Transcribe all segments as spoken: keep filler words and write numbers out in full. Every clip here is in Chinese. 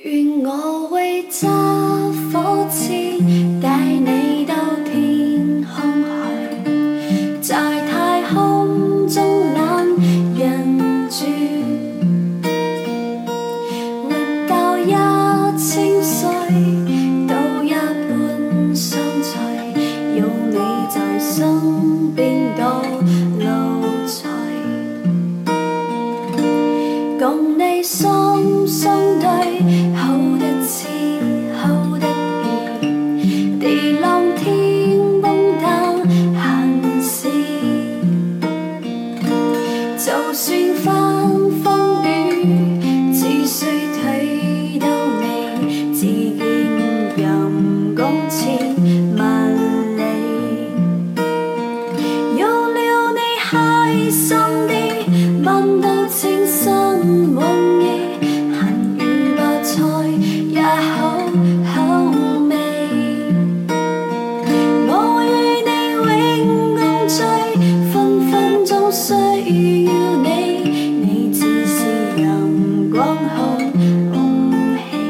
願我會揸火箭帶你到天空去，在太空中懶人住，活到一千歲都一般相隨，有你在身邊多樂趣，共你心相對。好得知，好得意，地浪天崩擔閒事，就算翻風雨，只需睇到你，只見陽光千萬里，有了你開心啲，問到情深滿意。也好好味，我與你永共聚，分分鐘需要你，你只是陽光好空氣。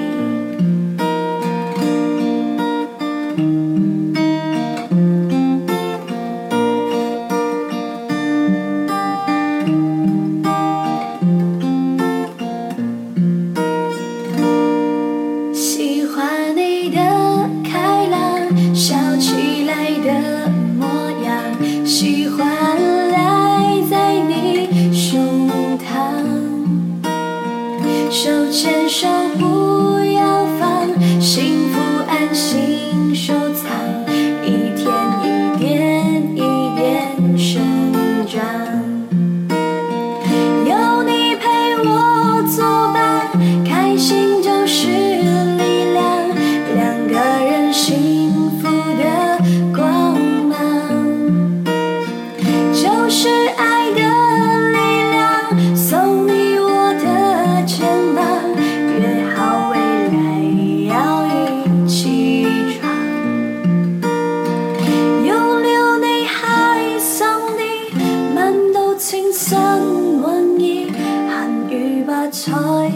喜歡你的開朗，笑起來的模樣，喜歡賴在你胸膛，手牽手不要放，幸福安心收藏，一天一點一點生長，有你陪我作伴，開心就是幸福的光芒，就是愛的力量，送你我的肩膀，約好未來要一起闖，有了你開心啲，問到情深滿意，閒語百彩。